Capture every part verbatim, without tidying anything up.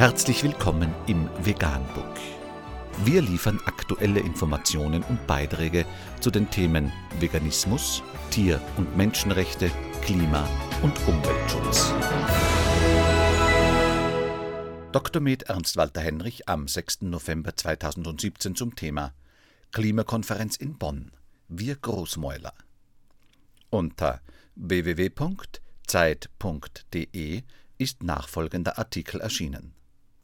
Herzlich willkommen im Veganbook. Wir liefern aktuelle Informationen und Beiträge zu den Themen Veganismus, Tier- und Menschenrechte, Klima- und Umweltschutz. Doktor med Ernst Walter Henrich am sechsten November zweitausendsiebzehn zum Thema Klimakonferenz in Bonn. Wir Großmäuler. Unter w w w punkt zeit punkt d e ist nachfolgender Artikel erschienen.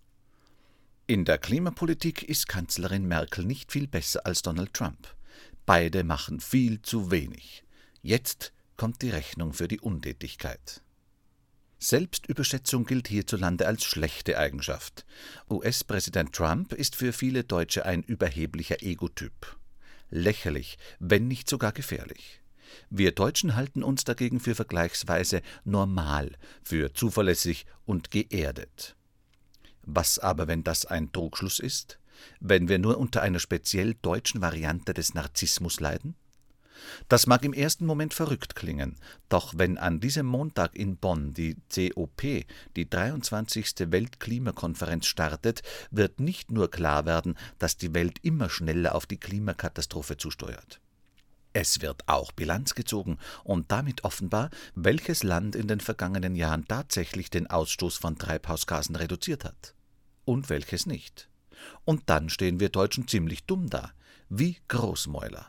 In der Klimapolitik ist Kanzlerin Merkel nicht viel besser als Donald Trump. Beide machen viel zu wenig. Jetzt kommt die Rechnung für die Untätigkeit. Selbstüberschätzung gilt hierzulande als schlechte Eigenschaft. U S-Präsident Trump ist für viele Deutsche ein überheblicher Egotyp. Lächerlich, wenn nicht sogar gefährlich. Wir Deutschen halten uns dagegen für vergleichsweise normal, für zuverlässig und geerdet. Was aber, wenn das ein Trugschluss ist? Wenn wir nur unter einer speziell deutschen Variante des Narzissmus leiden? Das mag im ersten Moment verrückt klingen, doch wenn an diesem Montag in Bonn die C O P, die dreiundzwanzigste Weltklimakonferenz, startet, wird nicht nur klar werden, dass die Welt immer schneller auf die Klimakatastrophe zusteuert. Es wird auch Bilanz gezogen und damit offenbar, welches Land in den vergangenen Jahren tatsächlich den Ausstoß von Treibhausgasen reduziert hat und welches nicht. Und dann stehen wir Deutschen ziemlich dumm da, wie Großmäuler.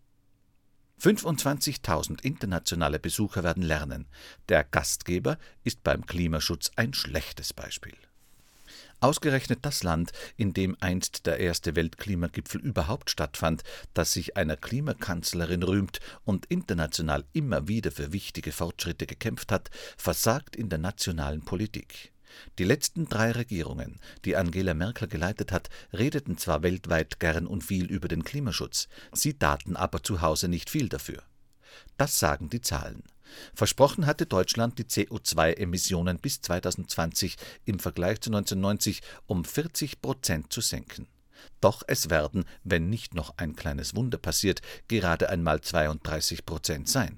fünfundzwanzigtausend internationale Besucher werden lernen. Der Gastgeber ist beim Klimaschutz ein schlechtes Beispiel. Ausgerechnet das Land, in dem einst der erste Weltklimagipfel überhaupt stattfand, das sich einer Klimakanzlerin rühmt und international immer wieder für wichtige Fortschritte gekämpft hat, versagt in der nationalen Politik. Die letzten drei Regierungen, die Angela Merkel geleitet hat, redeten zwar weltweit gern und viel über den Klimaschutz, sie taten aber zu Hause nicht viel dafür. Das sagen die Zahlen. Versprochen hatte Deutschland, die C O zwei Emissionen bis zweitausendzwanzig im Vergleich zu neunzehnhundertneunzig um vierzig Prozent zu senken. Doch es werden, wenn nicht noch ein kleines Wunder passiert, gerade einmal zweiunddreißig Prozent sein.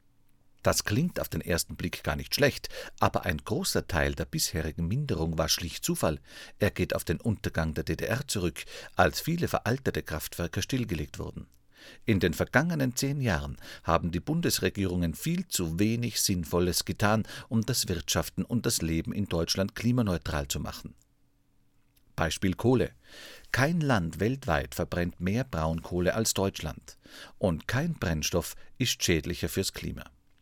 Das klingt auf den ersten Blick gar nicht schlecht, aber ein großer Teil der bisherigen Minderung war schlicht Zufall. Er geht auf den Untergang der D D R zurück, als viele veraltete Kraftwerke stillgelegt wurden. In den vergangenen zehn Jahren haben die Bundesregierungen viel zu wenig Sinnvolles getan, um das Wirtschaften und das Leben in Deutschland klimaneutral zu machen. Beispiel Kohle. Kein Land weltweit verbrennt mehr Braunkohle als Deutschland. Und kein Brennstoff ist schädlicher fürs Klima.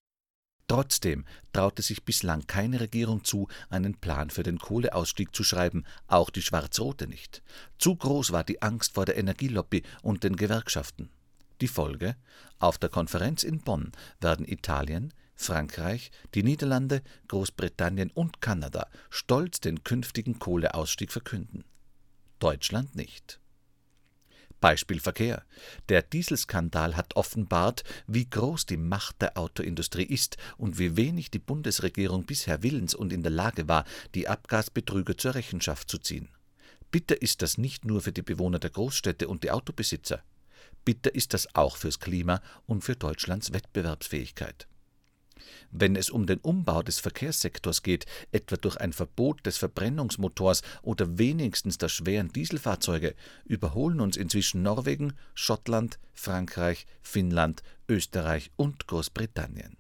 Trotzdem traute sich bislang keine Regierung zu, einen Plan für den Kohleausstieg zu schreiben, auch die schwarz-rote nicht. Zu groß war die Angst vor der Energielobby und den Gewerkschaften. Die Folge? Auf der Konferenz in Bonn werden Italien, Frankreich, die Niederlande, Großbritannien und Kanada stolz den künftigen Kohleausstieg verkünden. Deutschland nicht. Beispiel Verkehr. Der Dieselskandal hat offenbart, wie groß die Macht der Autoindustrie ist und wie wenig die Bundesregierung bisher willens und in der Lage war, die Abgasbetrüger zur Rechenschaft zu ziehen. Bitter ist das nicht nur für die Bewohner der Großstädte und die Autobesitzer. Bitter ist das auch fürs Klima und für Deutschlands Wettbewerbsfähigkeit. Wenn es um den Umbau des Verkehrssektors geht, etwa durch ein Verbot des Verbrennungsmotors oder wenigstens der schweren Dieselfahrzeuge, überholen uns inzwischen Norwegen, Schottland, Frankreich, Finnland, Österreich und Großbritannien.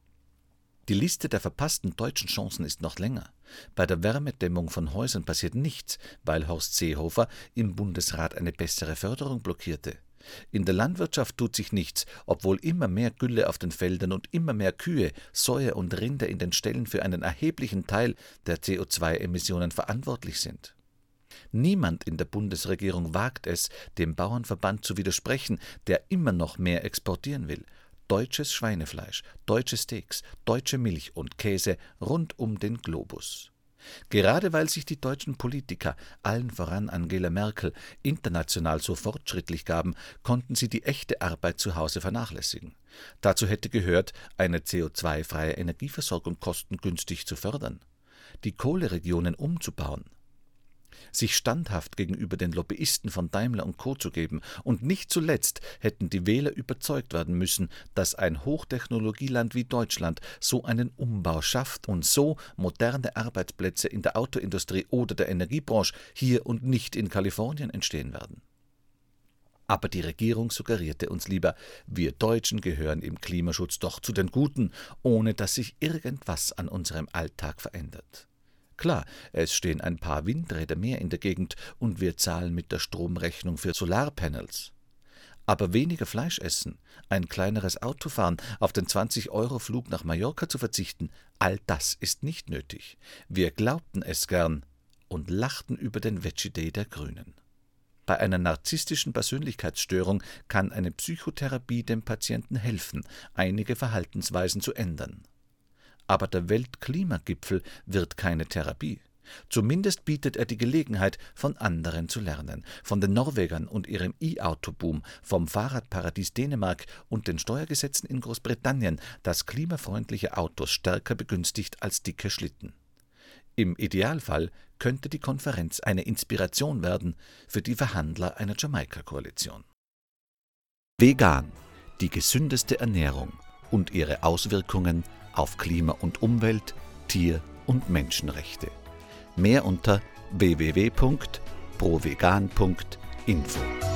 Die Liste der verpassten deutschen Chancen ist noch länger. Bei der Wärmedämmung von Häusern passiert nichts, weil Horst Seehofer im Bundesrat eine bessere Förderung blockierte. In der Landwirtschaft tut sich nichts, obwohl immer mehr Gülle auf den Feldern und immer mehr Kühe, Säue und Rinder in den Ställen für einen erheblichen Teil der C O zwei Emissionen verantwortlich sind. Niemand in der Bundesregierung wagt es, dem Bauernverband zu widersprechen, der immer noch mehr exportieren will. Deutsches Schweinefleisch, deutsche Steaks, deutsche Milch und Käse rund um den Globus. Gerade weil sich die deutschen Politiker, allen voran Angela Merkel, international so fortschrittlich gaben, konnten sie die echte Arbeit zu Hause vernachlässigen. Dazu hätte gehört, eine C O zwei freie Energieversorgung kostengünstig zu fördern, die Kohleregionen umzubauen. Sich standhaft gegenüber den Lobbyisten von Daimler und Co. zu geben, und nicht zuletzt hätten die Wähler überzeugt werden müssen, dass ein Hochtechnologieland wie Deutschland so einen Umbau schafft und so moderne Arbeitsplätze in der Autoindustrie oder der Energiebranche hier und nicht in Kalifornien entstehen werden. Aber die Regierung suggerierte uns lieber, wir Deutschen gehören im Klimaschutz doch zu den Guten, ohne dass sich irgendwas an unserem Alltag verändert. Klar, es stehen ein paar Windräder mehr in der Gegend und wir zahlen mit der Stromrechnung für Solarpanels. Aber weniger Fleisch essen, ein kleineres Auto fahren, auf den zwanzig-Euro-Flug nach Mallorca zu verzichten, all das ist nicht nötig. Wir glaubten es gern und lachten über den Veggie Day der Grünen. Bei einer narzisstischen Persönlichkeitsstörung kann eine Psychotherapie dem Patienten helfen, einige Verhaltensweisen zu ändern. Aber der Weltklimagipfel wird keine Therapie. Zumindest bietet er die Gelegenheit, von anderen zu lernen, von den Norwegern und ihrem E-Auto-Boom, vom Fahrradparadies Dänemark und den Steuergesetzen in Großbritannien, das klimafreundliche Autos stärker begünstigt als dicke Schlitten. Im Idealfall könnte die Konferenz eine Inspiration werden für die Verhandler einer Jamaika-Koalition. Vegan, die gesündeste Ernährung und ihre Auswirkungen auf Klima und Umwelt, Tier- und Menschenrechte. Mehr unter w w w punkt provegan punkt info.